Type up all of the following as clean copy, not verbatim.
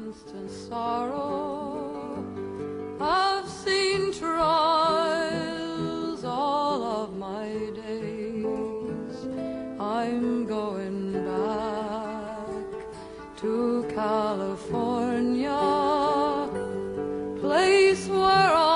constant sorrow. I've seen trials all of my days. I'm going back to California, place where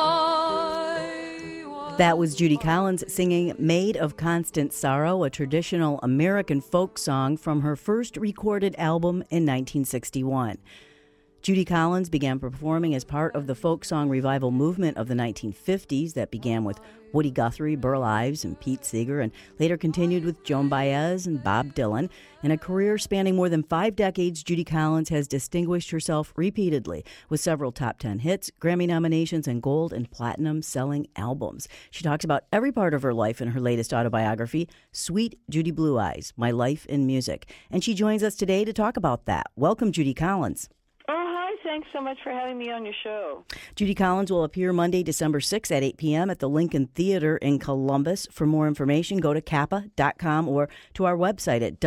I was. That was Judy Collins singing Maid of Constant Sorrow, a traditional American folk song from her first recorded album in 1961. Judy Collins began performing as part of the folk song revival movement of the 1950s that began with Woody Guthrie, Burl Ives, and Pete Seeger, and later continued with Joan Baez and Bob Dylan. In a career spanning more than 5 decades, Judy Collins has distinguished herself repeatedly with several top 10 hits, Grammy nominations, and gold and platinum selling albums. She talks about every part of her life in her latest autobiography, Sweet Judy Blue Eyes, My Life in Music. And she joins us today to talk about that. Welcome, Judy Collins. Thanks so much for having me on your show. Judy Collins will appear Monday, December 6th at 8 p.m. at the Lincoln Theater in Columbus. For more information, go to kappa.com or to our website at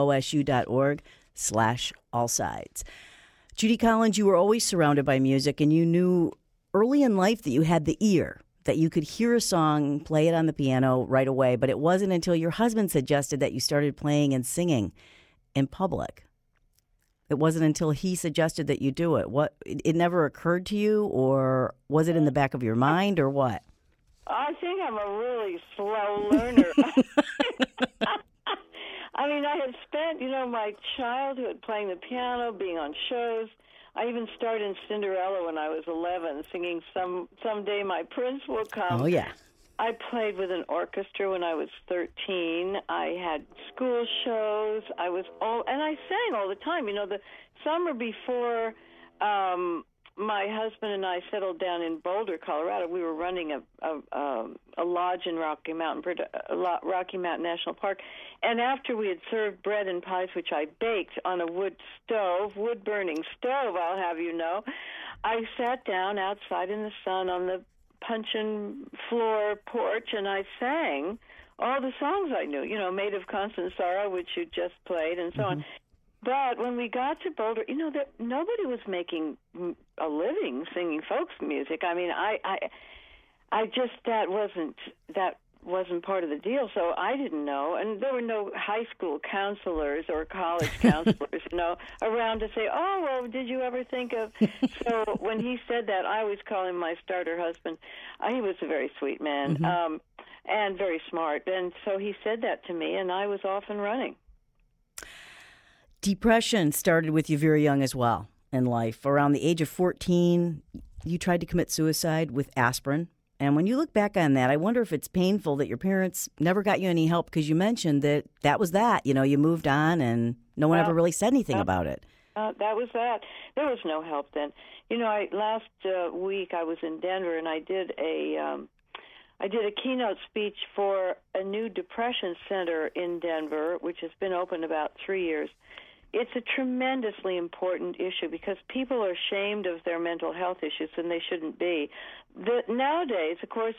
wosu.org/allsides. Judy Collins, you were always surrounded by music, and you knew early in life that you had the ear, that you could hear a song, play it on the piano right away, but it wasn't until your husband suggested that you started playing and singing in public. It wasn't until he suggested that you do it. It never occurred to you, or was it in the back of your mind, or what? I think I'm a really slow learner. I mean, I had spent, my childhood playing the piano, being on shows. I even started in Cinderella when I was 11, singing Someday My Prince Will Come. Oh, yeah. I played with an orchestra when I was 13. I had school shows. And I sang all the time. The summer before my husband and I settled down in Boulder, Colorado, we were running a lodge in Rocky Mountain National Park. And after we had served bread and pies, which I baked on a wood-burning stove, I'll have you know, I sat down outside in the sun on the puncheon floor porch, and I sang all the songs I knew, Maid of Constant Sorrow, which you just played, and so on. But when we got to Boulder, that nobody was making a living singing folk music. I mean, I just that wasn't part of the deal, so I didn't know. And there were no high school counselors or college counselors, around to say, oh, well, did you ever think of... So when he said that, I always call him my starter husband. He was a very sweet man, and very smart. And so he said that to me, and I was off and running. Depression started with you very young as well in life. Around the age of 14, you tried to commit suicide with aspirin. And when you look back on that, I wonder if it's painful that your parents never got you any help, because you mentioned that was that. You moved on and no one ever really said anything about it. That was that. There was no help then. Last week I was in Denver, and I did a keynote speech for a new depression center in Denver, which has been open about 3 years. It's a tremendously important issue because people are ashamed of their mental health issues, and they shouldn't be. Nowadays, of course,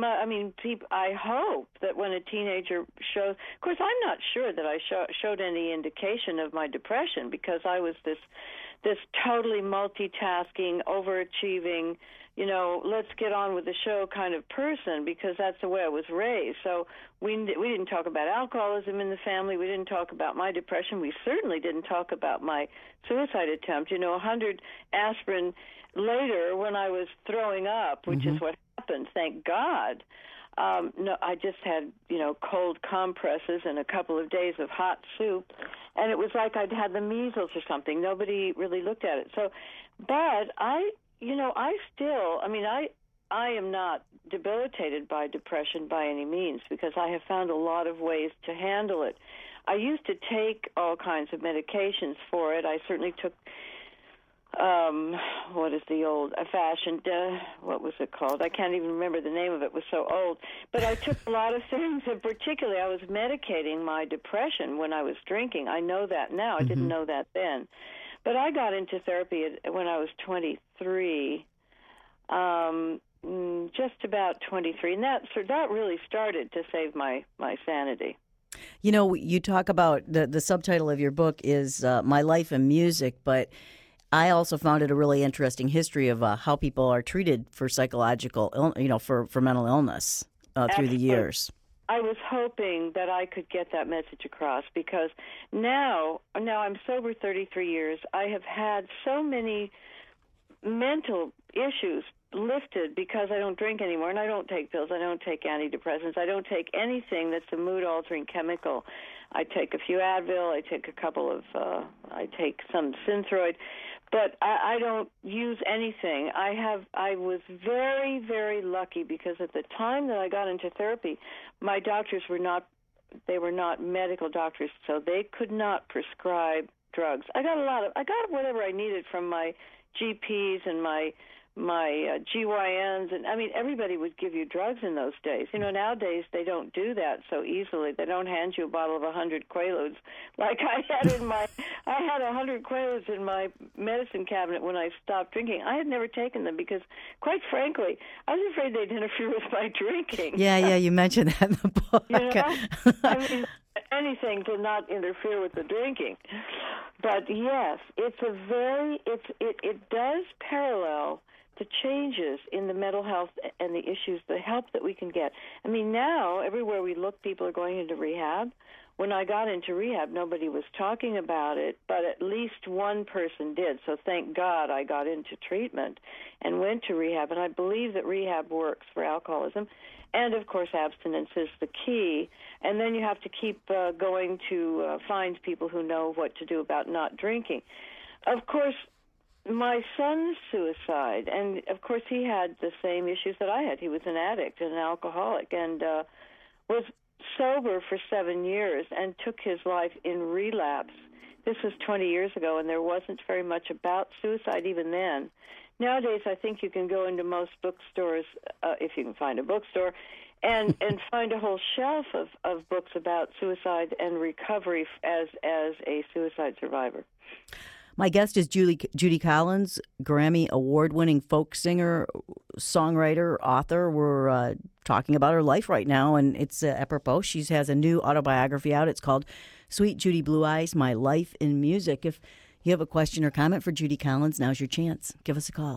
I hope that when a teenager shows... Of course, I'm not sure that I showed any indication of my depression, because I was this totally multitasking, overachieving, let's get on with the show kind of person, because that's the way I was raised. So we didn't talk about alcoholism in the family. We didn't talk about my depression. We certainly didn't talk about my suicide attempt. 100 aspirin later, when I was throwing up, which is what happened, thank God. No, I just had, cold compresses and a couple of days of hot soup, and it was like I'd had the measles or something. Nobody really looked at it. So, but I am not debilitated by depression by any means, because I have found a lot of ways to handle it. I used to take all kinds of medications for it. I certainly took, what is the old-fashioned, what was it called? I can't even remember the name of it. It was so old. But I took a lot of things, and particularly I was medicating my depression when I was drinking. I know that now. I didn't know that then. But I got into therapy when I was 23, just about 23, and that really started to save my sanity. You talk about the subtitle of your book is My Life in Music, but I also found it a really interesting history of how people are treated for psychological, for mental illness through the years. I was hoping that I could get that message across, because now I'm sober 33 years. I have had so many mental issues lifted because I don't drink anymore, and I don't take pills. I don't take antidepressants. I don't take anything that's a mood-altering chemical. I take a few Advil. I take I take some Synthroid, but I don't use anything. I was very, very lucky, because at the time that I got into therapy, my doctors were not medical doctors, so they could not prescribe drugs. I got whatever I needed from my GPs and my GYNs, and I mean, everybody would give you drugs in those days. Nowadays they don't do that so easily. They don't hand you a bottle of 100 Quaaludes like I had I had 100 Quaaludes in my medicine cabinet when I stopped drinking. I had never taken them because, quite frankly, I was afraid they'd interfere with my drinking. Yeah, you mentioned that in the book. I mean, anything to not interfere with the drinking. But yes, it does parallel the changes in the mental health and the issues, the help that we can get. I mean, now everywhere we look, people are going into rehab. When I got into rehab, nobody was talking about it, but at least one person did. So thank God I got into treatment and went to rehab. And I believe that rehab works for alcoholism. And, of course, abstinence is the key. And then you have to keep going to find people who know what to do about not drinking. Of course, my son's suicide, and, of course, he had the same issues that I had. He was an addict and an alcoholic, and was sober for 7 years and took his life in relapse. This was 20 years ago, and there wasn't very much about suicide even then. Nowadays, I think you can go into most bookstores, if you can find a bookstore, and find a whole shelf of books about suicide and recovery as a suicide survivor. My guest is Judy Collins, Grammy Award-winning folk singer, songwriter, author. We're talking about her life right now, and it's apropos. She has a new autobiography out. It's called Sweet Judy Blue Eyes, My Life in Music. If you have a question or comment for Judy Collins, now's your chance. Give us a call,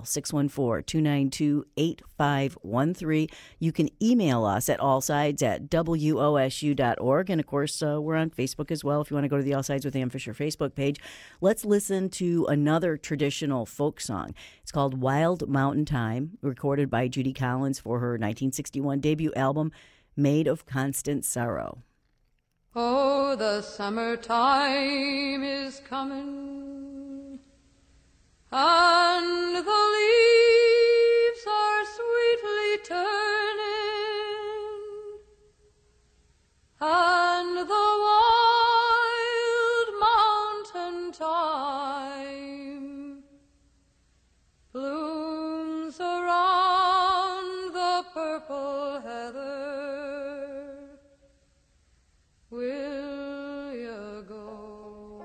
614-292-8513. You can email us at allsides@wosu.org. And, of course, we're on Facebook as well if you want to go to the All Sides with Ann Fisher Facebook page. Let's listen to another traditional folk song. It's called Wild Mountain Time, recorded by Judy Collins for her 1961 debut album, Made of Constant Sorrow. Oh, the summertime is coming, and the leaves are sweetly turning, and the wild mountain thyme blooms around the purple heather. Will you go,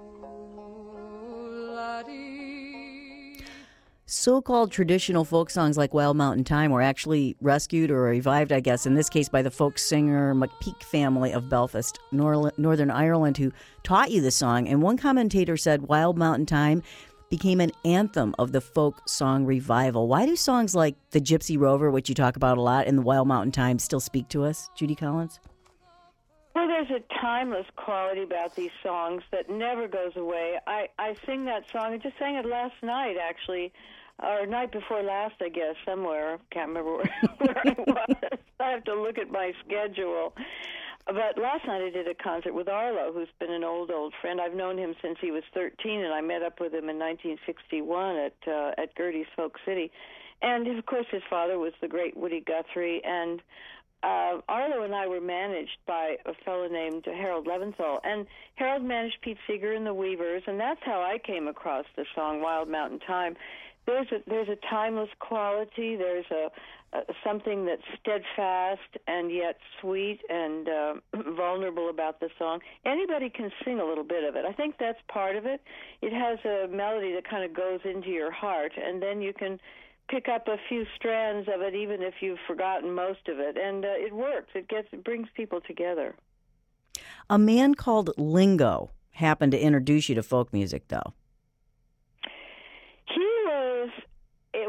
laddie? So-called traditional folk songs like Wild Mountain Time were actually rescued or revived, I guess, in this case by the folk singer McPeak family of Belfast, Northern Ireland, who taught you the song. And one commentator said Wild Mountain Time became an anthem of the folk song revival. Why do songs like The Gypsy Rover, which you talk about a lot, and the Wild Mountain Time still speak to us, Judy Collins? Well, there's a timeless quality about these songs that never goes away. I sing that song. I just sang it last night, actually, or night before last, I guess, somewhere. Can't remember where I was. I have to look at my schedule. But last night I did a concert with Arlo, who's been an old friend. I've known him since he was 13, and I met up with him in 1961 at Gertie's Folk City. And, of course, his father was the great Woody Guthrie, and Arlo and I were managed by a fellow named Harold Leventhal, and Harold managed Pete Seeger and the Weavers, and that's how I came across the song Wild Mountain Time. There's a timeless quality. There's something that's steadfast and yet sweet and vulnerable about the song. Anybody can sing a little bit of it. I think that's part of it. It has a melody that kind of goes into your heart, and then you can pick up a few strands of it, even if you've forgotten most of it, and it works. It brings people together. A man called Lingo happened to introduce you to folk music, though.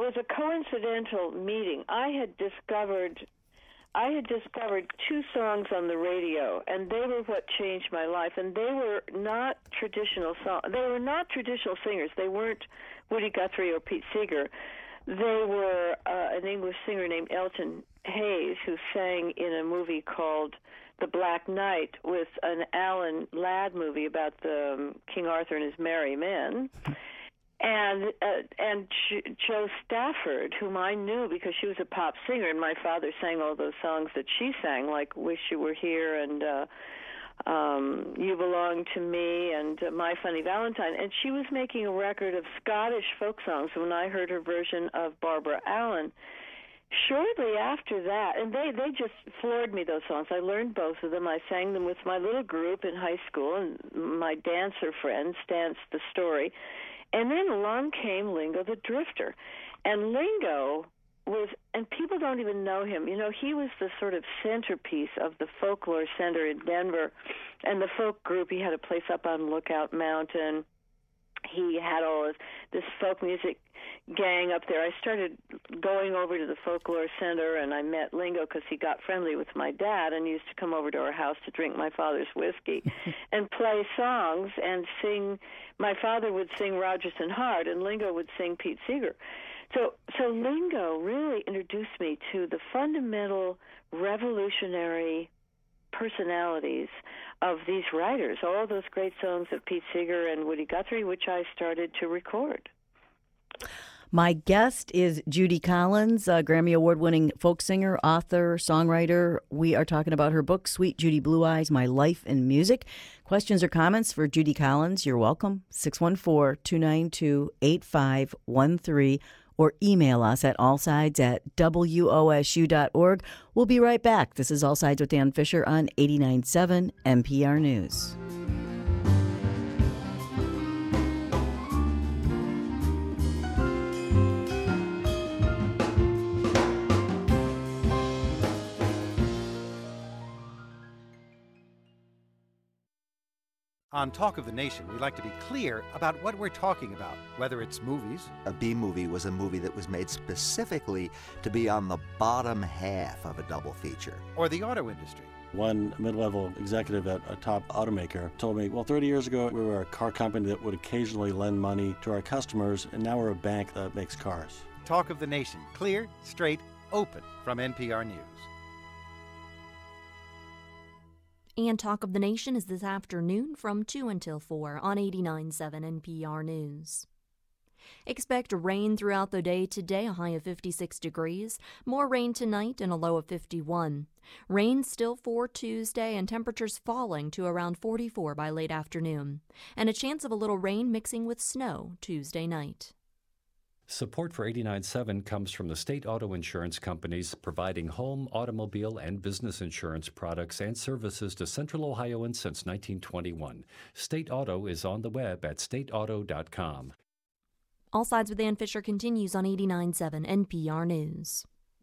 was a coincidental meeting. I had discovered 2 songs on the radio, and they were what changed my life. And they were not traditional songs. They were not traditional singers. They weren't Woody Guthrie or Pete Seeger. They were an English singer named Elton Hayes, who sang in a movie called The Black Knight, with an Alan Ladd movie about the King Arthur and his merry men. And Jo Stafford, whom I knew because she was a pop singer, and my father sang all those songs that she sang, like "Wish You Were Here" and "You Belong to Me" and "My Funny Valentine." And she was making a record of Scottish folk songs. When I heard her version of Barbara Allen, shortly after that, and they just floored me, those songs. I learned both of them. I sang them with my little group in high school, and my dancer friends danced the story. And then along came Lingo the Drifter. And Lingo was, and people don't even know him, you know, he was the sort of centerpiece of the Folklore Center in Denver. And the folk group, he had a place up on Lookout Mountain. He had all this folk music gang up there. I started going over to the Folklore Center, and I met Lingo because he got friendly with my dad and used to come over to our house to drink my father's whiskey and play songs and sing. My father would sing Rodgers and Hart, and Lingo would sing Pete Seeger. So Lingo really introduced me to the fundamental revolutionary personalities of these writers, all those great songs of Pete Seeger and Woody Guthrie, which I started to record. My guest is Judy Collins, a Grammy Award-winning folk singer, author, songwriter. We are talking about her book, Sweet Judy Blue Eyes, My Life in Music. Questions or comments for Judy Collins, you're welcome. 614-292-8513, or email us at allsides@wosu.org. We'll be right back. This is All Sides with Dan Fisher on 89.7 NPR News. On Talk of the Nation, we like to be clear about what we're talking about, whether it's movies. A B-movie was a movie that was made specifically to be on the bottom half of a double feature. Or the auto industry. One mid-level executive at a top automaker told me, well, 30 years ago, we were a car company that would occasionally lend money to our customers, and now we're a bank that makes cars. Talk of the Nation, clear, straight, open, from NPR News. And Talk of the Nation is this afternoon from 2 until 4 on 89.7 NPR News. Expect rain throughout the day today, a high of 56 degrees. More rain tonight and a low of 51. Rain still for Tuesday and temperatures falling to around 44 by late afternoon. And a chance of a little rain mixing with snow Tuesday night. Support for 89.7 comes from the state auto insurance companies providing home, automobile, and business insurance products and services to Central Ohioans since 1921. State Auto is on the web at stateauto.com. All Sides with Dan Fisher continues on 89.7 NPR News.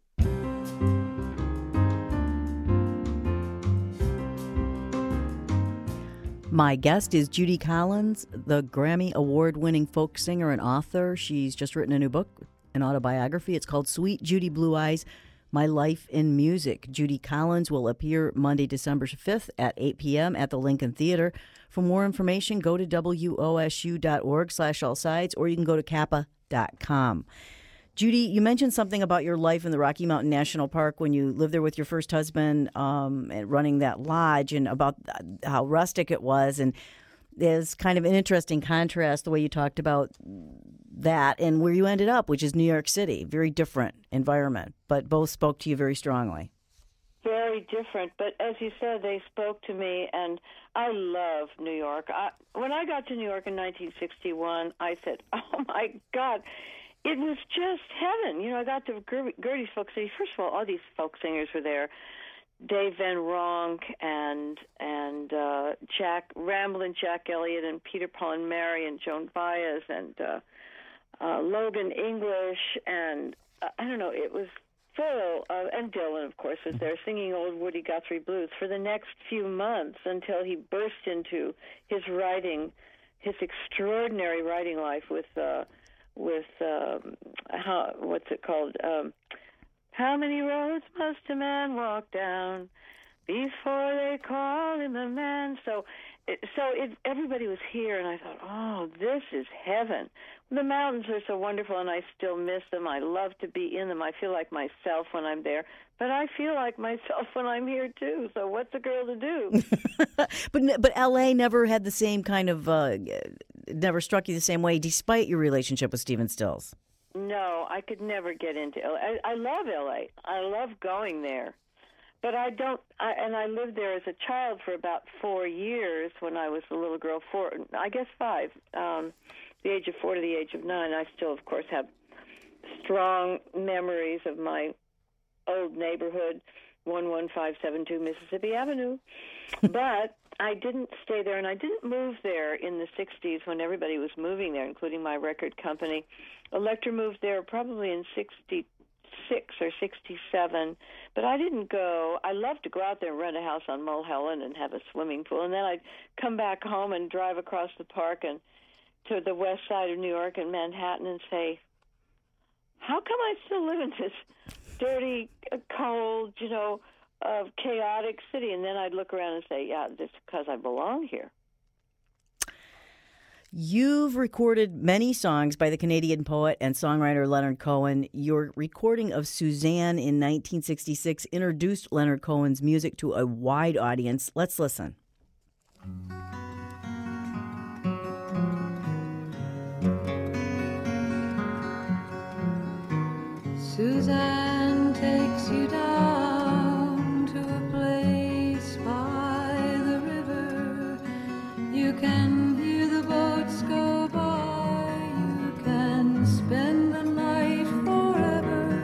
My guest is Judy Collins, the Grammy Award-winning folk singer and author. She's just written a new book, an autobiography. It's called Sweet Judy Blue Eyes, My Life in Music. Judy Collins will appear Monday, December 5th at 8 p.m. at the Lincoln Theater. For more information, go to wosu.org/allsides, or you can go to kappa.com. Judy, you mentioned something about your life in the Rocky Mountain National Park when you lived there with your first husband and running that lodge, and about how rustic it was. And there's kind of an interesting contrast the way you talked about that and where you ended up, which is New York City. Very different environment, but both spoke to you very strongly. Very different, but as you said, they spoke to me, and I love New York. When I got to New York in 1961, I said, oh, my God, it was just heaven. You know, I got to Gertie's Folk City. First of all these folk singers were there. Dave Van Ronk and Ramblin' Jack Elliott and Peter, Paul and Mary and Joan Baez and Logan English, and I don't know, it was full of, and Dylan, of course, was there singing old Woody Guthrie blues for the next few months until he burst into his writing, his extraordinary writing life with what's it called? How many roads must a man walk down before they call him a man? Everybody was here, and I thought, oh, this is heaven. The mountains are so wonderful, and I still miss them. I love to be in them. I feel like myself when I'm there, but I feel like myself when I'm here, too. So what's a girl to do? But L.A. never had the same kind of, never struck you the same way, despite your relationship with Stephen Stills. No, I could never get into L.A. I love L.A. I love going there. But I lived there as a child for about 4 years when I was a little girl, 5, the age of 4 to the age of 9. I still, of course, have strong memories of my old neighborhood, 11572 Mississippi Avenue. But I didn't stay there, and I didn't move there in the 60s when everybody was moving there, including my record company. Electra moved there probably in 66 or 67, but I didn't go. I loved to go out there and rent a house on Mulholland and have a swimming pool, and then I'd come back home and drive across the park and to the west side of New York and Manhattan and say, how come I still live in this dirty, cold, chaotic city? And then I'd look around and say, yeah, it's because I belong here. You've recorded many songs by the Canadian poet and songwriter Leonard Cohen. Your recording of Suzanne in 1966 introduced Leonard Cohen's music to a wide audience. Let's listen. Suzanne takes you down to a place by the river. You can hear the boats go by. You can spend the night forever.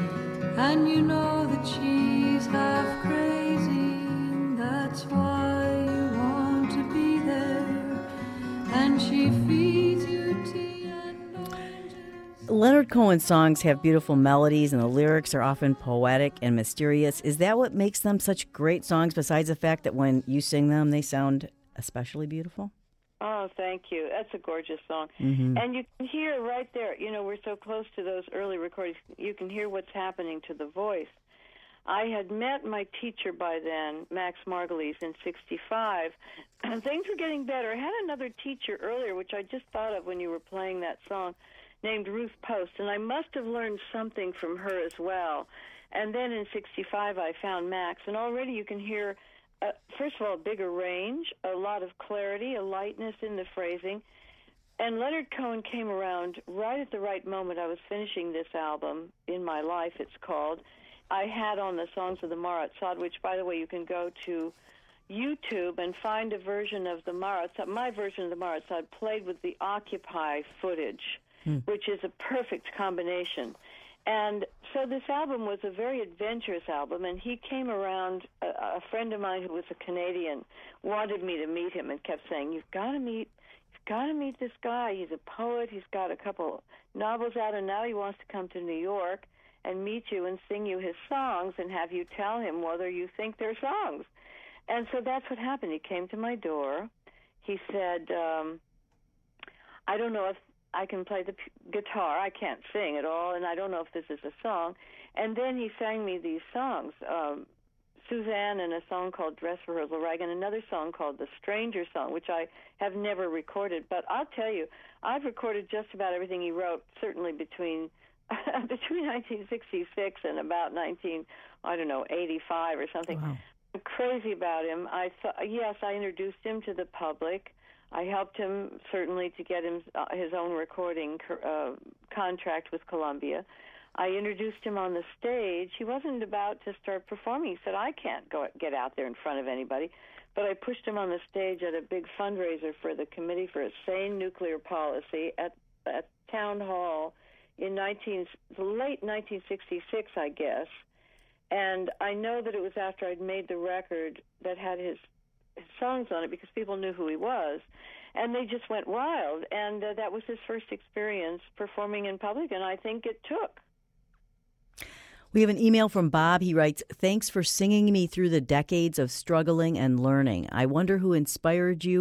And you know that she's half crazy. And that's why you want to be there. And she feeds you tea and oranges. Leonard Cohen's songs have beautiful melodies, and the lyrics are often poetic and mysterious. Is that what makes them such great songs, besides the fact that when you sing them, they sound especially beautiful? Oh, thank you. That's a gorgeous song. Mm-hmm. And you can hear right there, we're so close to those early recordings, you can hear what's happening to the voice. I had met my teacher by then, Max Margulies, in 65, and things were getting better. I had another teacher earlier, which I just thought of when you were playing that song, named Ruth Post, and I must have learned something from her as well. And then in 65, I found Max, and already you can hear, first of all, a bigger range, a lot of clarity, a lightness in the phrasing. And Leonard Cohen came around right at the right moment. I was finishing this album, In My Life, it's called. I had on the songs of the Marat Sade, which, by the way, you can go to YouTube and find a version of the Marat Sade. My version of the Marat Sade played with the Occupy footage, which is a perfect combination. And so this album was a very adventurous album, and he came around, a friend of mine who was a Canadian wanted me to meet him and kept saying, you've got to meet this guy. He's a poet. He's got a couple novels out, and now he wants to come to New York and meet you and sing you his songs and have you tell him whether you think they're songs. And so that's what happened. He came to my door. He said, I don't know if I can play the guitar. I can't sing at all, and I don't know if this is a song. And then he sang me these songs, Suzanne and a song called Dress Rehearsal Rag, and another song called The Stranger Song, which I have never recorded. But I'll tell you, I've recorded just about everything he wrote, certainly between 1966 and about 85 or something. Wow. I'm crazy about him. I introduced him to the public. I helped him certainly to get him his own recording contract with Columbia. I introduced him on the stage. He wasn't about to start performing. He said, I can't get out there in front of anybody. But I pushed him on the stage at a big fundraiser for the Committee for a Sane Nuclear Policy at Town Hall in late 1966, I guess. And I know that it was after I'd made the record that had his songs on it because people knew who he was. And they just went wild. And that was his first experience performing in public, and I think it took. We have an email from Bob. He writes, thanks for singing me through the decades of struggling and learning. I wonder who inspired you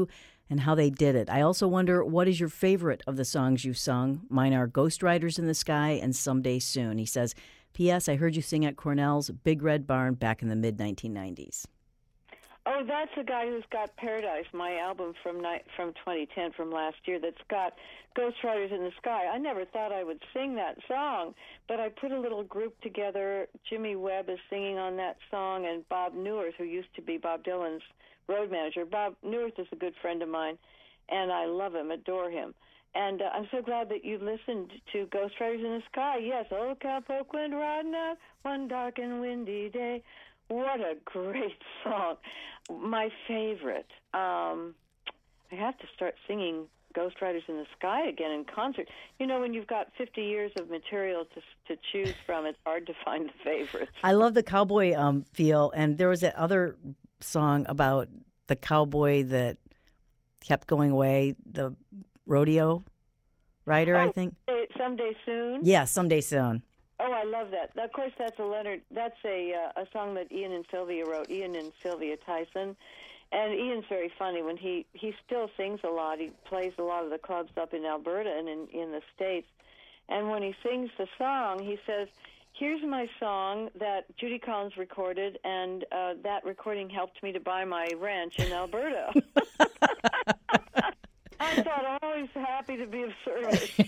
and how they did it. I also wonder, what is your favorite of the songs you've sung? Mine are Ghost Riders in the Sky and Someday Soon. He says, P.S. I heard you sing at Cornell's Big Red Barn back in the mid-1990s. Oh, that's the guy who's got Paradise, my album from 2010, from last year, that's got Ghost Riders in the Sky. I never thought I would sing that song, but I put a little group together. Jimmy Webb is singing on that song, and Bob Newirth, who used to be Bob Dylan's road manager. Bob Newirth is a good friend of mine, and I love him, adore him. And I'm so glad that you listened to Ghost Riders in the Sky. Yes, Old Cowpoke went riding out one dark and windy day. What a great song. My favorite. I have to start singing Ghost Riders in the Sky again in concert. You know, when you've got 50 years of material to choose from, it's hard to find the favorites. I love the cowboy feel, and there was that other song about the cowboy that kept going away, the rodeo rider, I think. Someday Soon? Yeah, Someday Soon. Oh, I love that. Of course, that's a Leonard. That's a song that Ian and Sylvia wrote. Ian and Sylvia Tyson, and Ian's very funny. When he still sings a lot. He plays a lot of the clubs up in Alberta and in the States. And when he sings the song, he says, "Here's my song that Judy Collins recorded, and that recording helped me to buy my ranch in Alberta." I thought, always happy to be of service.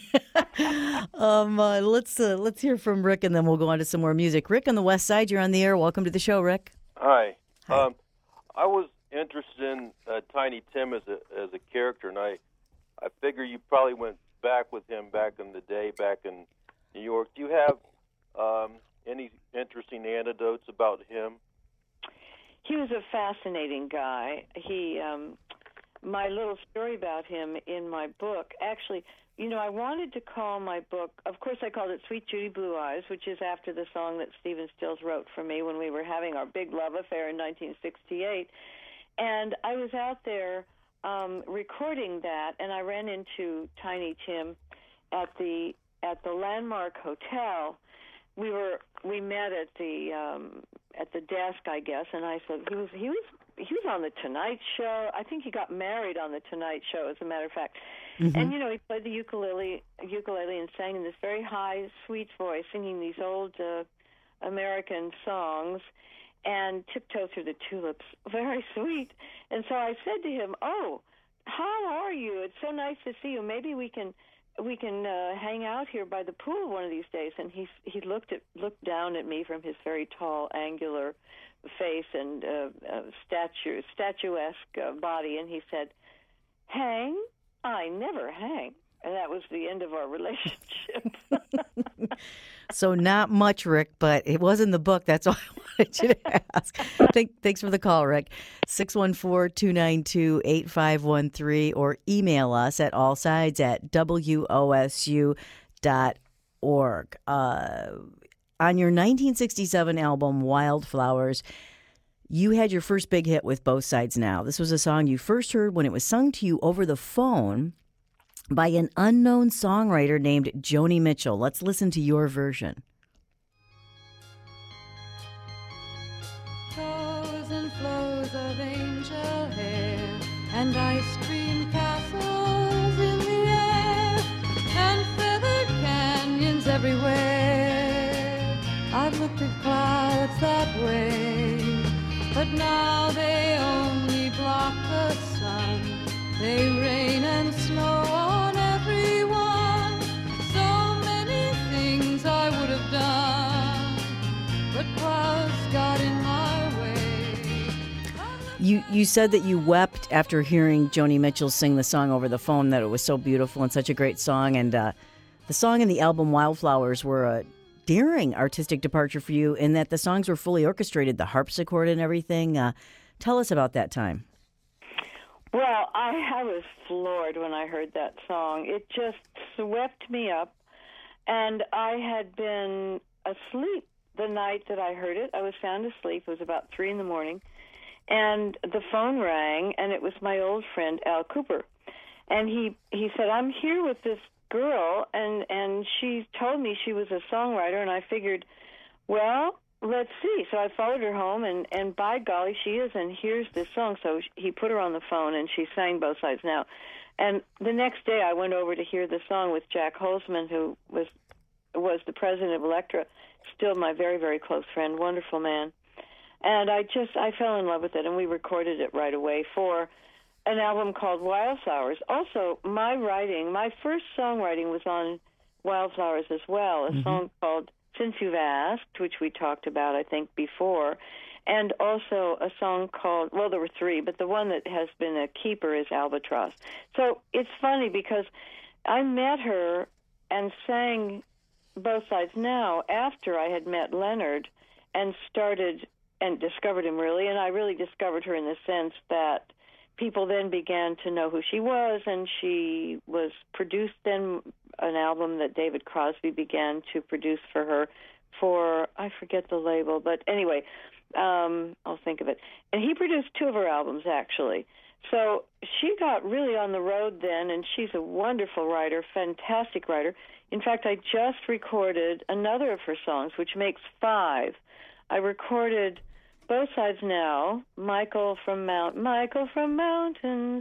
Let's hear from Rick, and then we'll go on to some more music. Rick on the West Side, you're on the air. Welcome to the show, Rick. Hi. I was interested in Tiny Tim as a character, and I figure you probably went back with him back in the day, back in New York. Do you have any interesting anecdotes about him? He was a fascinating guy. My little story about him in my book, actually, you know, I wanted to call my book, of course I called it Sweet Judy Blue Eyes, which is after the song that Stephen Stills wrote for me when we were having our big love affair in 1968. And I was out there recording that, and I ran into Tiny Tim at the Landmark Hotel. We met at the desk, I guess, and I said he was on the Tonight Show. I think he got married on the Tonight Show, as a matter of fact. Mm-hmm. And you know, he played the ukulele and sang in this very high, sweet voice, singing these old American songs, and Tiptoe Through the Tulips. Very sweet. And so I said to him, "Oh, how are you? It's so nice to see you. Maybe we can hang out here by the pool one of these days." And he looked down at me from his very tall, angular face and statuesque body, and he said, "Hang? I never hang." And that was the end of our relationship. So not much, Rick, but it was in the book. That's all I wanted you to ask. Thanks for the call, Rick. 614-292-8513, or email us at allsides@wosu.org. On your 1967 album, Wildflowers, you had your first big hit with Both Sides Now. This was a song you first heard when it was sung to you over the phone by an unknown songwriter named Joni Mitchell. Let's listen to your version. Flows and flows of angel hair and ice cream castles in the air and feathered canyons everywhere. I've looked at clouds that way, but now they only block the sun. They rain and snow on everyone. So many things I would have done, but clouds got in my way. You said that you wept after hearing Joni Mitchell sing the song over the phone, that it was so beautiful and such a great song. And the song and the album Wildflowers were a daring artistic departure for you, in that the songs were fully orchestrated, the harpsichord and everything. Tell us about that time. Well, I was floored when I heard that song. It just swept me up, and I had been asleep the night that I heard it. I was sound asleep. It was about 3 a.m, and the phone rang, and it was my old friend Al Cooper. And he said, "I'm here with this girl, and she told me she was a songwriter," and I figured, well, let's see. So I followed her home, and by golly, she is, and here's this song. So he put her on the phone, and she sang Both Sides Now. And the next day, I went over to hear the song with Jack Holzman, who was the president of Elektra, still my very, very close friend, wonderful man. And I fell in love with it, and we recorded it right away for an album called Wildflowers. Also, my first songwriting was on Wildflowers as well, a song called Since You've Asked, which we talked about, I think, before, and also a song called, well, there were three, but the one that has been a keeper is Albatross. So it's funny because I met her and sang Both Sides Now after I had met Leonard and started and discovered him, really, and I really discovered her in the sense that people then began to know who she was, and she was produced then an album that David Crosby began to produce for her for, I forget the label, but anyway, I'll think of it. And he produced two of her albums, actually. So she got really on the road then, and she's a wonderful writer, fantastic writer. In fact, I just recorded another of her songs, which makes 5. I recorded Both Sides Now, Michael from Mountains.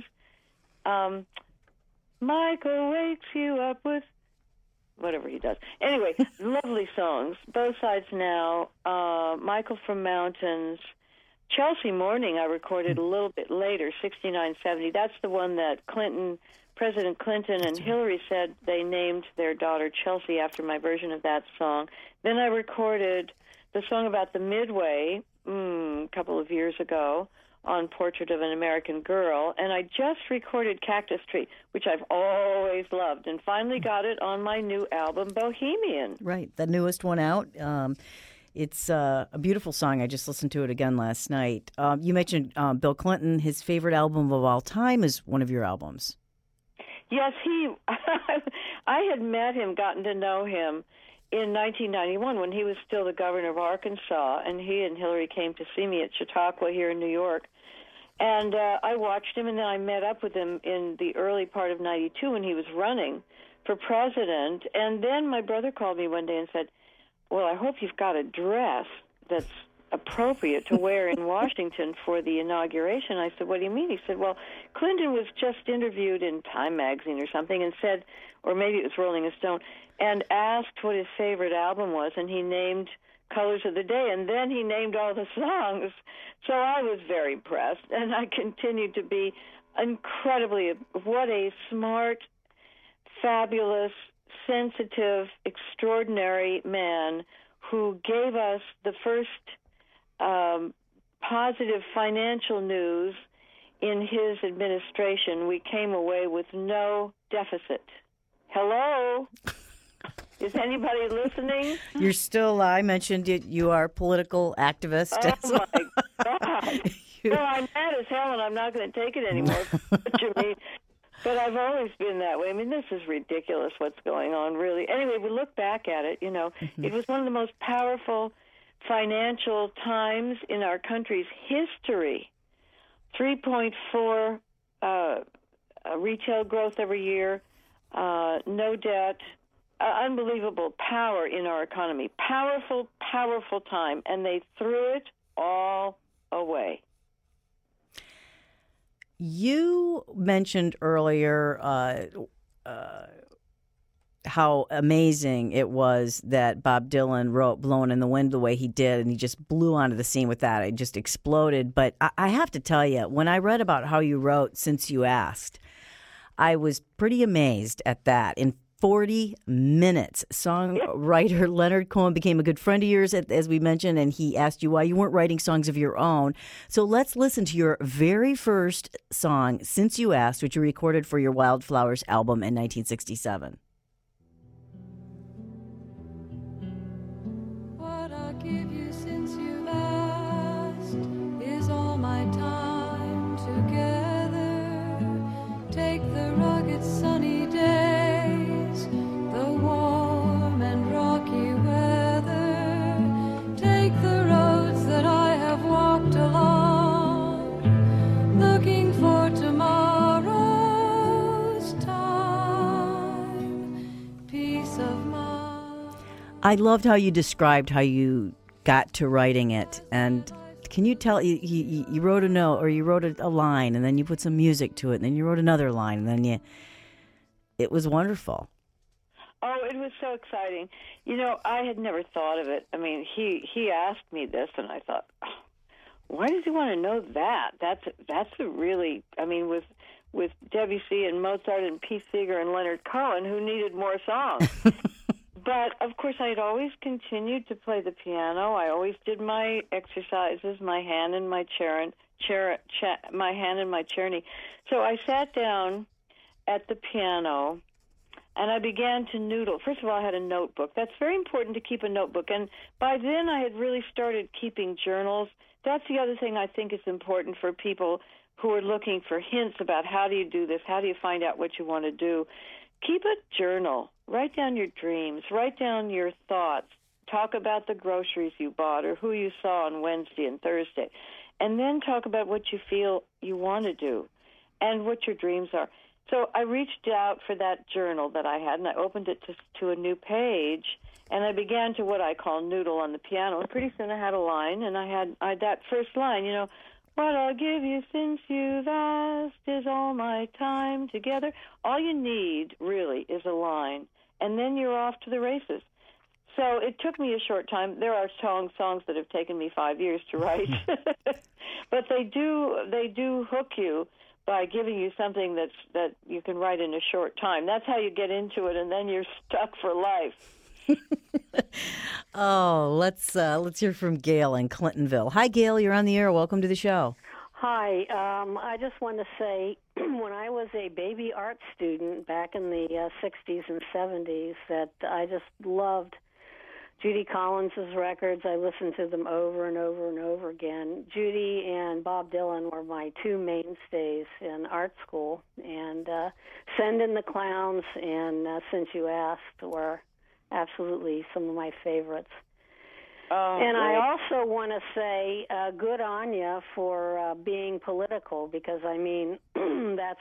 Michael wakes you up with whatever he does. Anyway, lovely songs. Both Sides Now, Michael from Mountains. Chelsea Morning I recorded a little bit later, 69, 70. That's the one that President Clinton and Hillary said they named their daughter Chelsea after my version of that song. Then I recorded the song about the Midway a couple of years ago on Portrait of an American Girl, and I just recorded Cactus Tree, which I've always loved, and finally got it on my new album, Bohemian. Right, the newest one out. It's a beautiful song. I just listened to it again last night. You mentioned Bill Clinton. His favorite album of all time is one of your albums. Yes, I had met him, gotten to know him in 1991 when he was still the governor of Arkansas, and he and Hillary came to see me at Chautauqua here in New York. And I watched him, and then I met up with him in the early part of 92 when he was running for president. And then my brother called me one day and said, well, I hope you've got a dress that's appropriate to wear in Washington for the inauguration. I said, what do you mean? He said, well, Clinton was just interviewed in Time magazine or something and said, or maybe it was Rolling Stone, and asked what his favorite album was, and he named Colors of the Day, and then he named all the songs. So I was very impressed, and I continued to be incredibly, what a smart, fabulous, sensitive, extraordinary man who gave us the first positive financial news in his administration. We came away with no deficit. Hello? Is anybody listening? You're still, I mentioned it, you are a political activist. Oh, my God. Well, I'm mad as hell, and I'm not going to take it anymore. What you mean? But I've always been that way. I mean, this is ridiculous what's going on, really. Anyway, we look back at it, it was one of the most powerful financial times in our country's history. 3.4 retail growth every year, no debt, unbelievable power in our economy. Powerful, powerful time, and they threw it all away. You mentioned earlier how amazing it was that Bob Dylan wrote Blowin' in the Wind the way he did, and he just blew onto the scene with that. It just exploded. But I have to tell you, when I read about how you wrote Since You Asked, I was pretty amazed at that. In 40 minutes, songwriter Leonard Cohen became a good friend of yours, as we mentioned, and he asked you why you weren't writing songs of your own. So let's listen to your very first song, Since You Asked, which you recorded for your Wildflowers album in 1967. What I'll give you since you've asked is all my time together. Take the rugged sunny days, the warm and rocky weather. Take the roads that I have walked along, looking for tomorrow's time, peace of mind. I loved how you described how you got to writing it. And can you tell, you wrote a note, or you wrote a line, and then you put some music to it, and then you wrote another line, and then it was wonderful. Oh, it was so exciting. You know, I had never thought of it. I mean, he asked me this, and I thought, oh, why does he want to know that? That's a really, I mean, with Debussy and Mozart and Pete Seeger and Leonard Cohen, who needed more songs. But, of course, I had always continued to play the piano. I always did my exercises, my hand in my my hand in my charney. So I sat down at the piano, and I began to noodle. First of all, I had a notebook. That's very important to keep a notebook. And by then, I had really started keeping journals. That's the other thing I think is important for people who are looking for hints about how do you do this, how do you find out what you want to do. Keep a journal. Write down your dreams. Write down your thoughts. Talk about the groceries you bought or who you saw on Wednesday and Thursday. And then talk about what you feel you want to do and what your dreams are. So I reached out for that journal that I had, and I opened it to a new page, and I began to what I call noodle on the piano. And pretty soon I had a line, and I had that first line, you know, what I'll give you since you've asked is all my time together. All you need, really, is a line, and then you're off to the races. So it took me a short time. There are songs that have taken me 5 years to write, but they do hook you by giving you something that you can write in a short time. That's how you get into it, and then you're stuck for life. Oh, let's hear from Gail in Clintonville. Hi, Gail. You're on the air. Welcome to the show. Hi. I just want to say, when I was a baby art student back in the 60s and 70s, that I just loved Judy Collins' records. I listened to them over and over and over again. Judy and Bob Dylan were my two mainstays in art school, and Send in the Clowns and Since You Asked were absolutely some of my favorites. And I also want to say good on you for being political, because, I mean, that's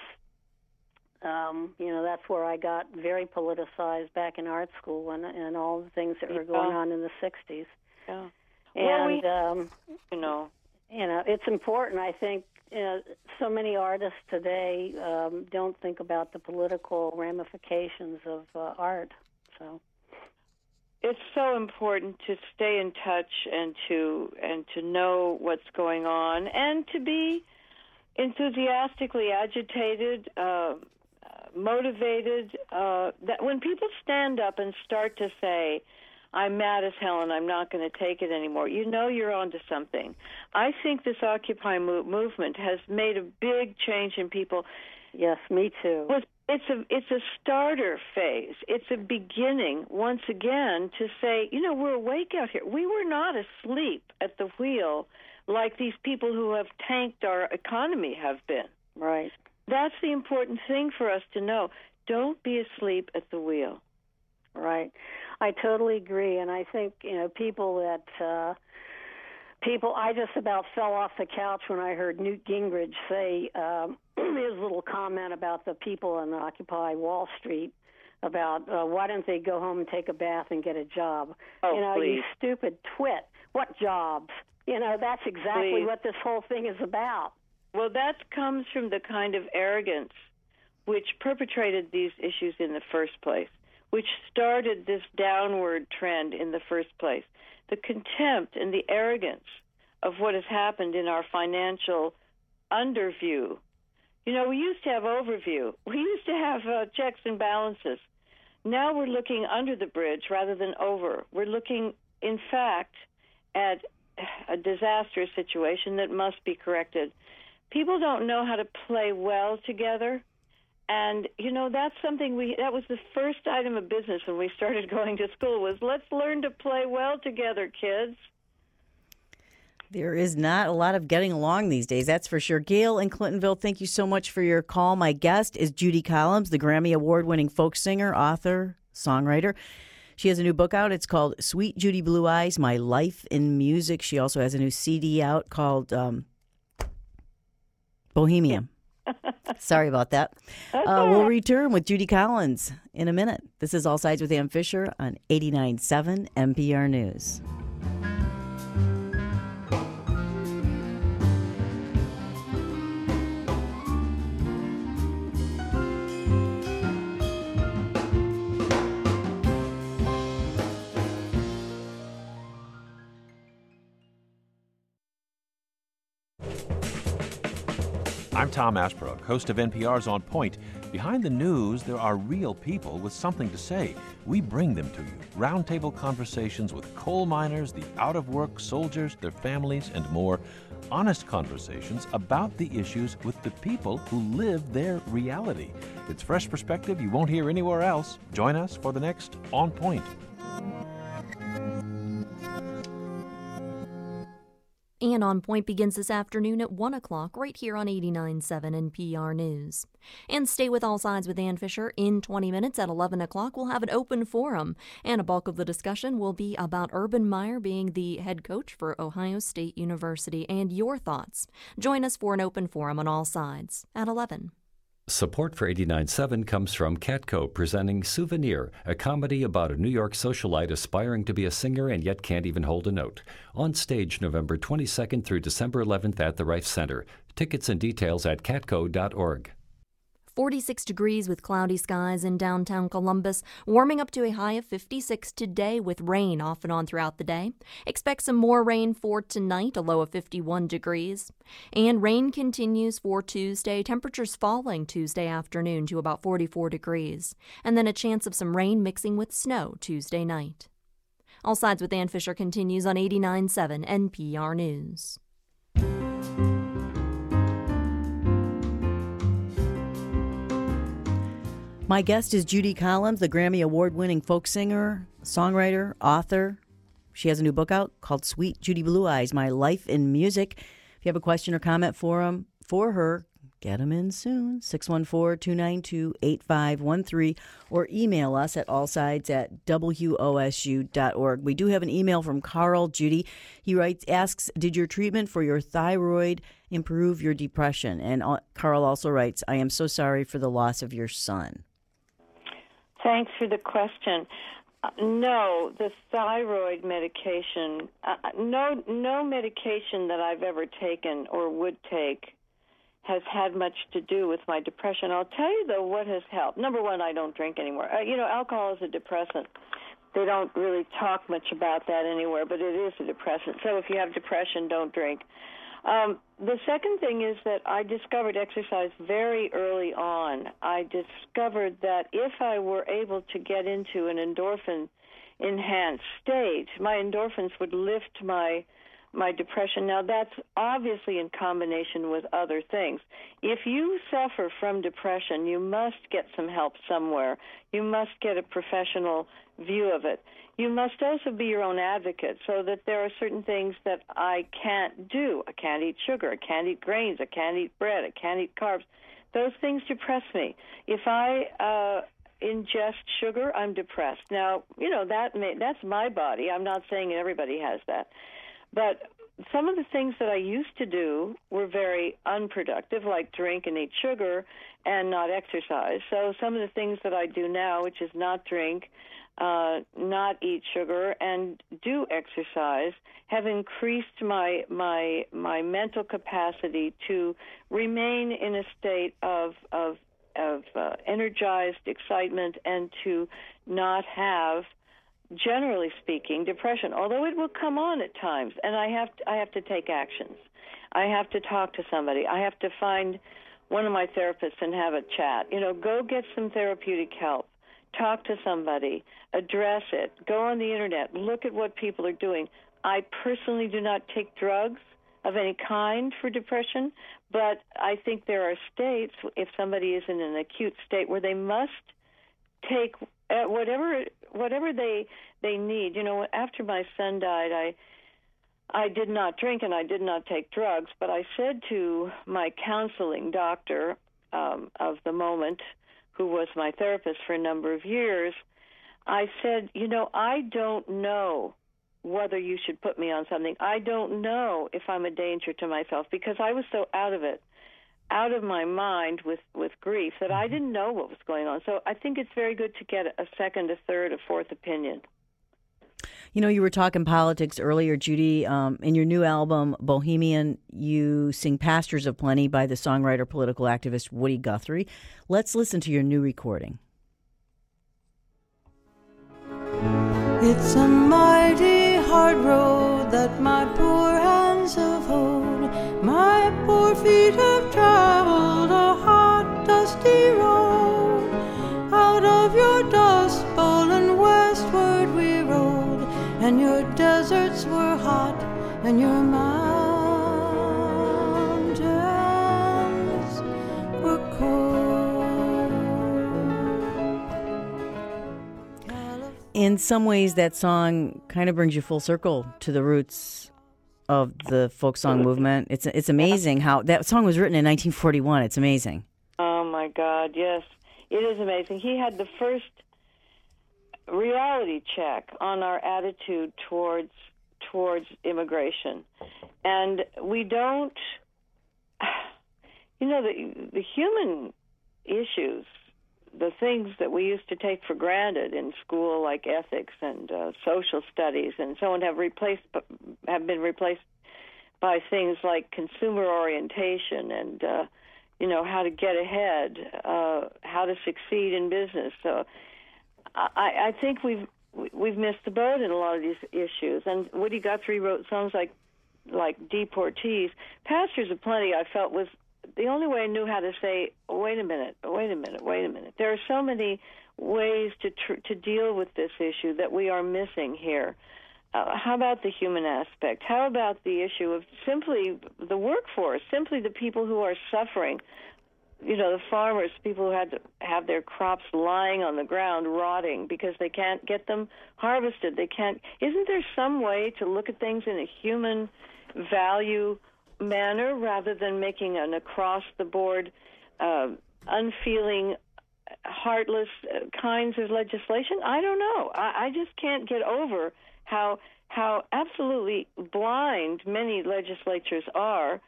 that's where I got very politicized back in art school and all the things that were going on in the 60s. Yeah. And, well, it's important. I think so many artists today don't think about the political ramifications of art. So it's so important to stay in touch and to know what's going on and to be enthusiastically agitated, motivated, that when people stand up and start to say, I'm mad as hell and I'm not going to take it anymore, you know you're onto something. I think this Occupy movement has made a big change in people. Yes, me too. It's a starter phase. It's a beginning, once again, to say, we're awake out here. We were not asleep at the wheel like these people who have tanked our economy have been. Right. That's the important thing for us to know. Don't be asleep at the wheel. Right. I totally agree. And I think, I just about fell off the couch when I heard Newt Gingrich say his little comment about the people on Occupy Wall Street about why don't they go home and take a bath and get a job? Oh, please. You stupid twit. What jobs? That's exactly what this whole thing is about. Well, that comes from the kind of arrogance which perpetrated these issues in the first place, which started this downward trend in the first place. The contempt and the arrogance of what has happened in our financial underview. We used to have overview. We used to have checks and balances. Now we're looking under the bridge rather than over. We're looking, in fact, at a disastrous situation that must be corrected. People don't know how to play well together. And, that's something that was the first item of business when we started going to school was let's learn to play well together, kids. There is not a lot of getting along these days, that's for sure. Gail in Clintonville, thank you so much for your call. My guest is Judy Collins, the Grammy Award-winning folk singer, author, songwriter. She has a new book out. It's called Sweet Judy Blue Eyes, My Life in Music. She also has a new CD out called Bohemian. Sorry about that. We'll return with Judy Collins in a minute. This is All Sides with Ann Fisher on 89.7 NPR News. I'm Tom Ashbrook, host of NPR's On Point. Behind the news, there are real people with something to say. We bring them to you. Roundtable conversations with coal miners, the out-of-work soldiers, their families, and more. Honest conversations about the issues with the people who live their reality. It's fresh perspective you won't hear anywhere else. Join us for the next On Point. And On Point begins this afternoon at 1 o'clock right here on 89.7 NPR News. And stay with All Sides with Ann Fisher. In 20 minutes at 11 o'clock, we'll have an open forum. And a bulk of the discussion will be about Urban Meyer being the head coach for Ohio State University and your thoughts. Join us for an open forum on All Sides at 11. Support for 89.7 comes from Catco, presenting Souvenir, a comedy about a New York socialite aspiring to be a singer and yet can't even hold a note. On stage November 22nd through December 11th at the Rife Center. Tickets and details at catco.org. 46 degrees with cloudy skies in downtown Columbus, warming up to a high of 56 today with rain off and on throughout the day. Expect some more rain for tonight, a low of 51 degrees. And rain continues for Tuesday, temperatures falling Tuesday afternoon to about 44 degrees. And then a chance of some rain mixing with snow Tuesday night. All Sides with Ann Fisher continues on 89.7 NPR News. My guest is Judy Collins, the Grammy Award-winning folk singer, songwriter, author. She has a new book out called Sweet Judy Blue Eyes, My Life in Music. If you have a question or comment for her, get them in soon, 614-292-8513, or email us at allsides@wosu.org. We do have an email from Carl, Judy. He asks, did your treatment for your thyroid improve your depression? And Carl also writes, I am so sorry for the loss of your son. Thanks for the question. No, the thyroid medication, no medication that I've ever taken or would take has had much to do with my depression. I'll tell you, though, what has helped. Number one, I don't drink anymore. Alcohol is a depressant. They don't really talk much about that anywhere, but it is a depressant. So if you have depression, don't drink. The second thing is that I discovered exercise very early on. I discovered that if I were able to get into an endorphin-enhanced state, my endorphins would lift my depression. Now, that's obviously in combination with other things. If you suffer from depression, you must get some help somewhere. You must get a professional view of it. You must also be your own advocate, so that there are certain things that I can't do. I can't eat sugar. I can't eat grains. I can't eat bread. I can't eat carbs. Those things depress me. If I ingest sugar, I'm depressed. Now, that's my body. I'm not saying everybody has that. But some of the things that I used to do were very unproductive, like drink and eat sugar and not exercise. So some of the things that I do now, which is not drink, not eat sugar, and do exercise, have increased my mental capacity to remain in a state of energized excitement and to not have, generally speaking, depression, although it will come on at times, and I have to take actions. I have to talk to somebody. I have to find one of my therapists and have a chat. Go get some therapeutic help. Talk to somebody. Address it. Go on the Internet. Look at what people are doing. I personally do not take drugs of any kind for depression, but I think there are states, if somebody is in an acute state, where they must take whatever they need. After my son died, I did not drink and I did not take drugs, but I said to my counseling doctor of the moment, who was my therapist for a number of years, I said, I don't know whether you should put me on something. I don't know if I'm a danger to myself, because I was so out of my mind with grief that I didn't know what was going on. So I think it's very good to get a second, a third, a fourth opinion. You were talking politics earlier, Judy. In your new album, Bohemian, you sing Pastures of Plenty by the songwriter, political activist Woody Guthrie. Let's listen to your new recording. It's a mighty hard road that my poor hands have hoed. My poor feet have traveled a hot, dusty road. Out of your dust bowl and westward we rode, and your deserts were hot, and your mountains were cold. In some ways, that song kind of brings you full circle to the roots of the folk song movement. It's amazing how that song was written in 1941. It's amazing. Oh my God, yes. It is amazing. He had the first reality check on our attitude towards immigration. And we don't, the human issues, the things that we used to take for granted in school, like ethics and social studies, and so on, have been replaced by things like consumer orientation and how to get ahead, how to succeed in business. So I think we've missed the boat in a lot of these issues. And Woody Guthrie wrote songs like Deportees. Pastors Aplenty, I felt, was the only way I knew how to say, wait a minute. There are so many ways to deal with this issue that we are missing here. How about the human aspect? How about the issue of simply the workforce, simply the people who are suffering? The farmers, people who had to have their crops lying on the ground rotting because they can't get them harvested. Isn't there some way to look at things in a human value manner rather than making an across-the-board, unfeeling, heartless kinds of legislation? I don't know. I just can't get over how absolutely blind many legislations are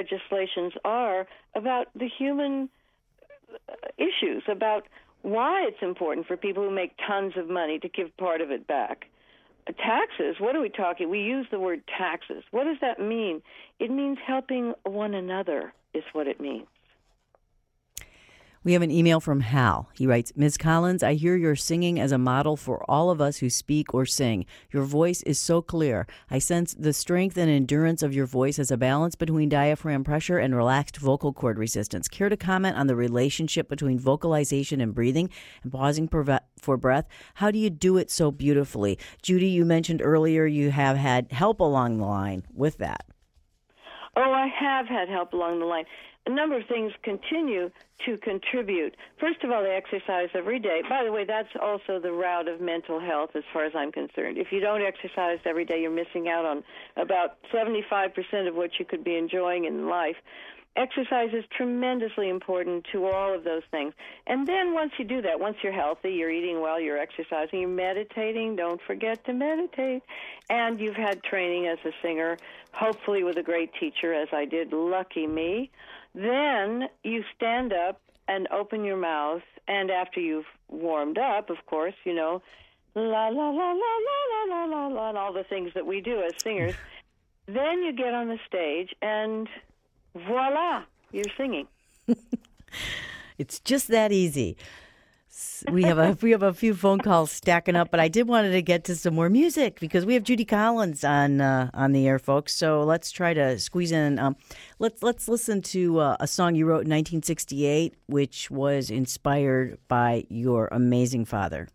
about the human issues, about why it's important for people who make tons of money to give part of it back. Taxes, what are we talking? We use the word taxes. What does that mean? It means helping one another is what it means. We have an email from Hal. He writes, Ms. Collins, I hear your singing as a model for all of us who speak or sing. Your voice is so clear. I sense the strength and endurance of your voice as a balance between diaphragm pressure and relaxed vocal cord resistance. Care to comment on the relationship between vocalization and breathing and pausing for breath? How do you do it so beautifully? Judy, you mentioned earlier you have had help along the line with that. Oh, I have had help along the line. A number of things continue to contribute. First of all, they exercise every day. By the way, that's also the route of mental health as far as I'm concerned. If you don't exercise every day, you're missing out on about 75% of what you could be enjoying in life. Exercise is tremendously important to all of those things. And then once you do that, once you're healthy, you're eating well, you're exercising, you're meditating, don't forget to meditate. And you've had training as a singer, hopefully with a great teacher, as I did, lucky me. Then you stand up and open your mouth, and after you've warmed up, of course, la, la, la, la, la, la, la, la, and all the things that we do as singers, then you get on the stage and voila, you're singing. It's just that easy. We have a few phone calls stacking up, but I did wanted to get to some more music because we have Judy Collins on the air, folks. So let's try to squeeze in. Let's listen to a song you wrote in 1968, which was inspired by your amazing father.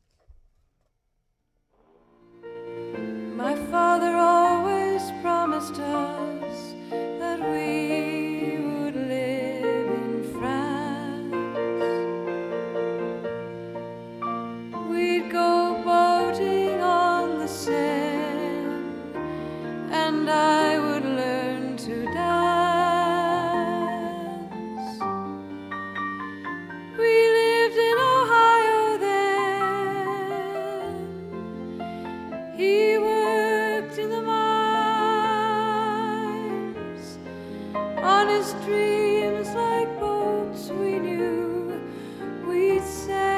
My father always promised us that we would live in France. We'd go boating on the Seine, and I would learn to dance. We lived in Ohio then. He worked in the mines. On his dreams like boats we knew we'd sail.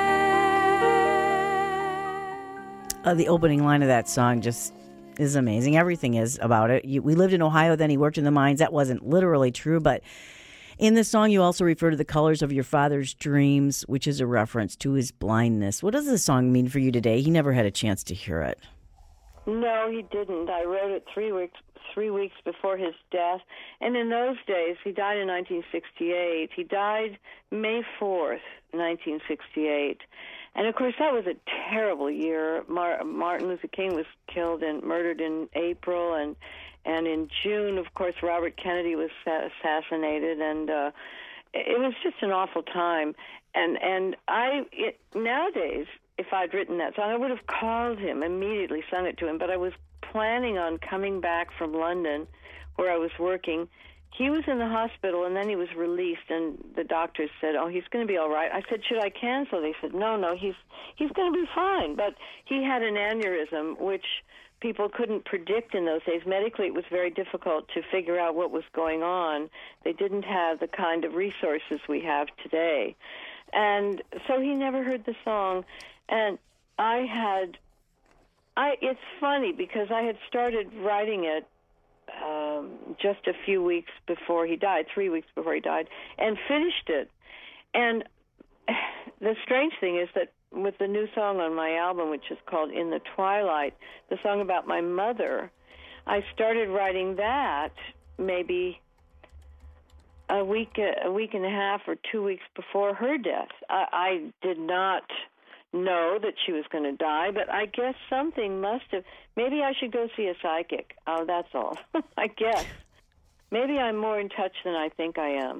The opening line of that song just is amazing. Everything is about it. We lived in Ohio, then he worked in the mines. That wasn't literally true, but in the song you also refer to the colors of your father's dreams, which is a reference to his blindness. What does the song mean for you today? He never had a chance to hear it. No, he didn't. I wrote it 3 weeks before his death. And in those days, he died in 1968. He died May 4th, 1968. And, of course, that was a terrible year. Martin Luther King was murdered in April, and in June, of course, Robert Kennedy was assassinated, and it was just an awful time. And nowadays, if I'd written that song, I would have called him, immediately sung it to him, but I was planning on coming back from London, where I was working. He was in the hospital, and then he was released, and the doctors said, "Oh, he's going to be all right." I said, "Should I cancel?" They said, "No, he's going to be fine." But he had an aneurysm, which people couldn't predict in those days. Medically, it was very difficult to figure out what was going on. They didn't have the kind of resources we have today. And so he never heard the song. And it's funny because I had started writing it just a few weeks before he died, 3 weeks before he died, and finished it. And the strange thing is that with the new song on my album, which is called In the Twilight, the song about my mother, I started writing that maybe a week and a half or 2 weeks before her death. I did not know that she was going to die, but I guess something must have. Maybe I should go see a psychic. Oh, that's all. I guess. Maybe I'm more in touch than I think I am.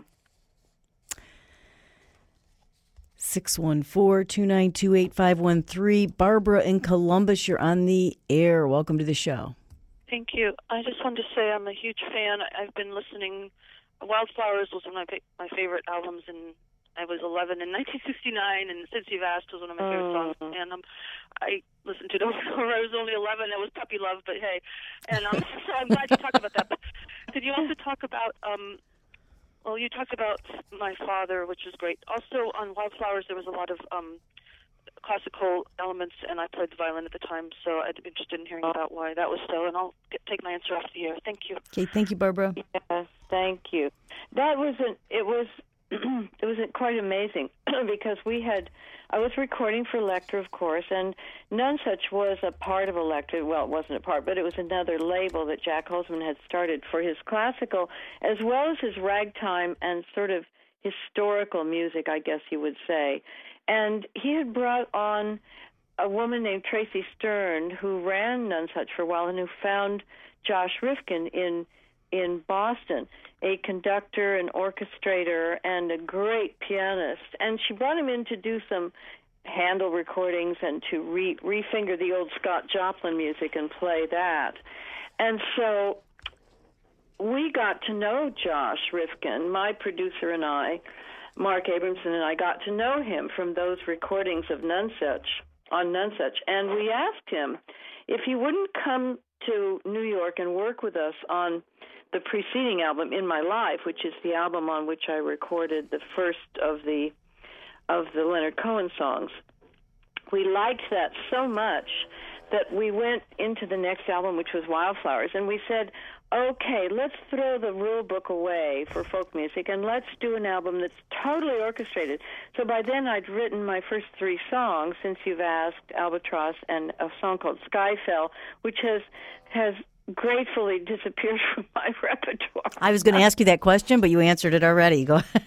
614-292-8513. Barbara in Columbus, you're on the air. Welcome to the show. Thank you. I just wanted to say I'm a huge fan. I've been listening. Wildflowers was one of my favorite albums, and I was 11 in 1969, and Since You've Asked was one of my favorite songs. And I listened to it over and over. I was only 11. It was puppy love, but hey. And so I'm glad you talked about that. But could you also talk about, well, you talked about my father, which is great. Also, on Wildflowers, there was a lot of classical elements, and I played the violin at the time, so I'd be interested in hearing about why that was so, and I'll take my answer off the air. Thank you. Okay, thank you, Barbara. Yes, thank you. It was quite amazing because I was recording for Elektra, of course, and Nonesuch was a part of Elektra. Well, it wasn't a part, but it was another label that Jack Holzman had started for his classical as well as his ragtime and sort of historical music, I guess you would say. And he had brought on a woman named Tracy Stern who ran Nonesuch for a while and who found Josh Rifkin in Boston, a conductor, an orchestrator, and a great pianist. And she brought him in to do some Handel recordings and to refinger the old Scott Joplin music and play that. And so we got to know Josh Rifkin, my producer and I, Mark Abramson and I got to know him from those recordings of Nonesuch, and we asked him if he wouldn't come to New York and work with us on the preceding album, In My Life, which is the album on which I recorded the first of the Leonard Cohen songs. We liked that so much that we went into the next album, which was Wildflowers, and we said, okay, let's throw the rule book away for folk music and let's do an album that's totally orchestrated. So by then I'd written my first 3 songs, Since You've Asked, Albatross, and a song called Sky Fell, which has gratefully disappeared from my repertoire. I was going to ask you that question, but you answered it already. Go ahead.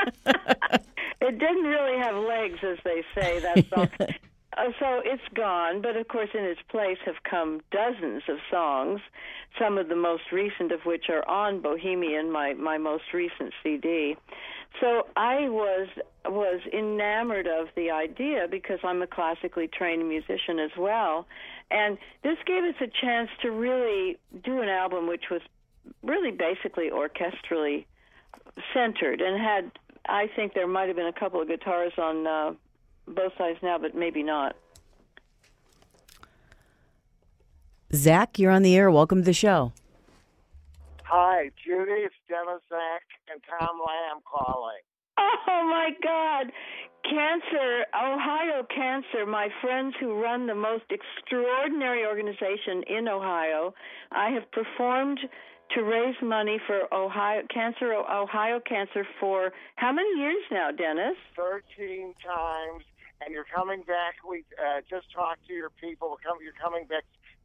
It didn't really have legs, as they say, that song. So it's gone, but of course in its place have come dozens of songs, some of the most recent of which are on Bohemian, my most recent CD. So I was enamored of the idea because I'm a classically trained musician as well, and this gave us a chance to really do an album which was really basically orchestrally centered and had, I think there might have been a couple of guitars on both sides now, but maybe not. Zach, you're on the air. Welcome to the show. Hi, Judy. It's Dennis, Zach, and Tom Lamb calling. Oh, my God. Cancer, Ohio Cancer, my friends who run the most extraordinary organization in Ohio. I have performed to raise money for Ohio Cancer for how many years now, Dennis? 13 times. And you're coming back. We just talked to your people. You're coming back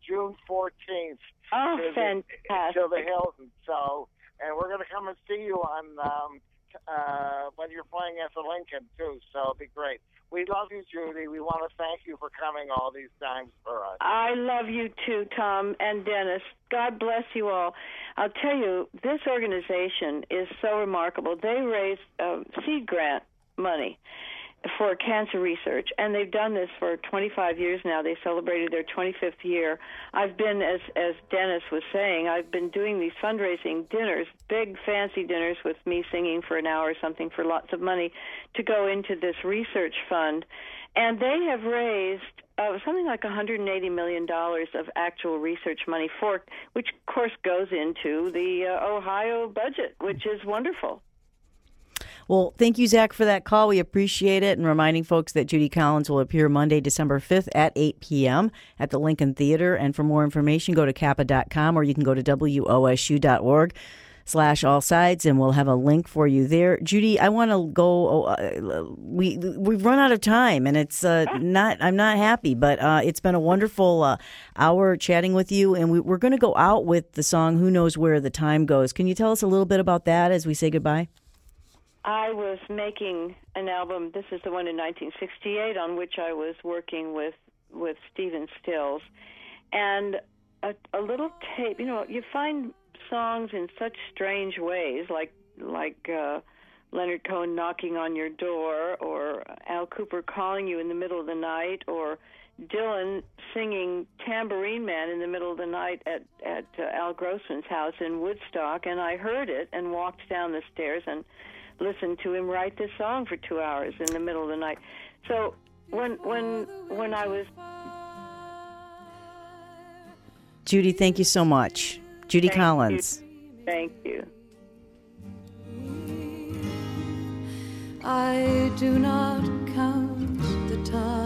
June 14th. Oh, fantastic. To the Hilton. So, and we're going to come and see you on when you're playing at the Lincoln, too. So it'll be great. We love you, Judy. We want to thank you for coming all these times for us. I love you, too, Tom and Dennis. God bless you all. I'll tell you, this organization is so remarkable. They raise seed grant money for cancer research, and they've done this for 25 years now. They celebrated their 25th year. I've been, as Dennis was saying, I've been doing these fundraising dinners, big fancy dinners with me singing for an hour or something for lots of money to go into this research fund. And they have raised something like $180 million of actual research money, which, of course, goes into the Ohio budget, which is wonderful. Well, thank you, Zach, for that call. We appreciate it. And reminding folks that Judy Collins will appear Monday, December 5th at 8 p.m. at the Lincoln Theater. And for more information, go to kappa.com, or you can go to wosu.org/allsides, and we'll have a link for you there. Judy, I want to go. We've run out of time, and it's I'm not happy, but it's been a wonderful hour chatting with you. And we're going to go out with the song "Who Knows Where the Time Goes." Can you tell us a little bit about that as we say goodbye? I was making an album. This is the one in 1968 on which I was working with Stephen Stills. And a little tape, you find songs in such strange ways, like Leonard Cohen knocking on your door, or Al Cooper calling you in the middle of the night, or Dylan singing Tambourine Man in the middle of the night at Al Grossman's house in Woodstock. And I heard it and walked down the stairs and listened to him write this song for 2 hours in the middle of the night. So when I was... Judy, thank you so much. Judy Collins. Thank you. I do not count the time